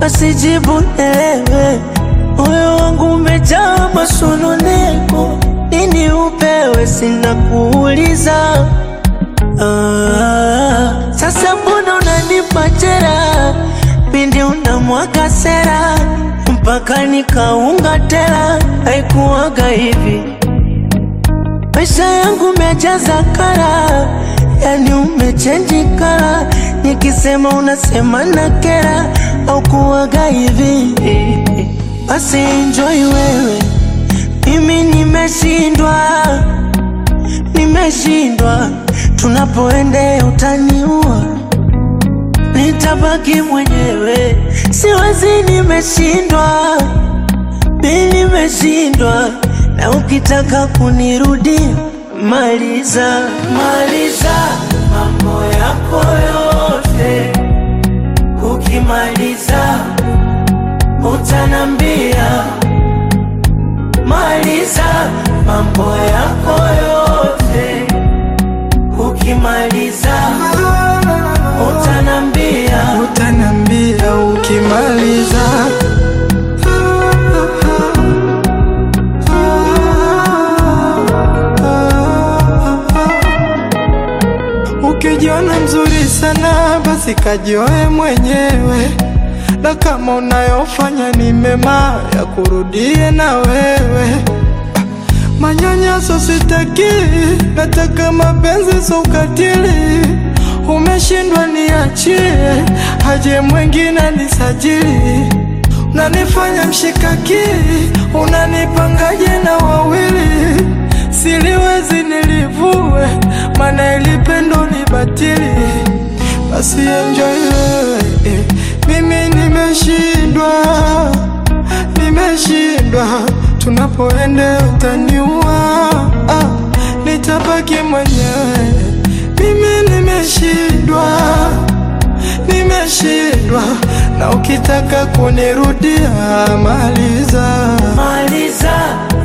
basi jibu nielewe. Moyo wangu umejaa masononeko, nini upewe sina kuuliza. Sasa mbona unanipa jera, pindi unamwaga sera, mpaka nikaunga tela, haikuwaga hivi. Maisha yangu mejaza kara, yani umechange kara, nikisema unasema na kera, haukuwaga hivi. Basi enjoy wewe, mimi nimeshindwa, tunapoende utaniua, nitabaki mwenyewe, siwezi, nimeshindwa, na ukitaka kunirudia, maliza mambo yako yote, ukimaliza utanambia. Maliza mambo yako yote, ukimaliza utanambia ukimaliza. Ukijiona mzuri sana, basi kajioe mwenyewe, na kama unayofanya ni mema, ya kurudie na wewe. Manyanyaso sitaki, nataka mapenzi so ukatili. Umeshindwa niachie, haje mwingine nisajili. Unanifanya mshikaki, unanipangaje na wawili. Siliwezi nilivue, maana ilipendo ni batili. Basi enjoy wewe, mimi nimeshindwa, tunapoende utaniua, nitabaki mwenyewe. Mimi nimeshindwa, na ukitaka kunirudia, maliza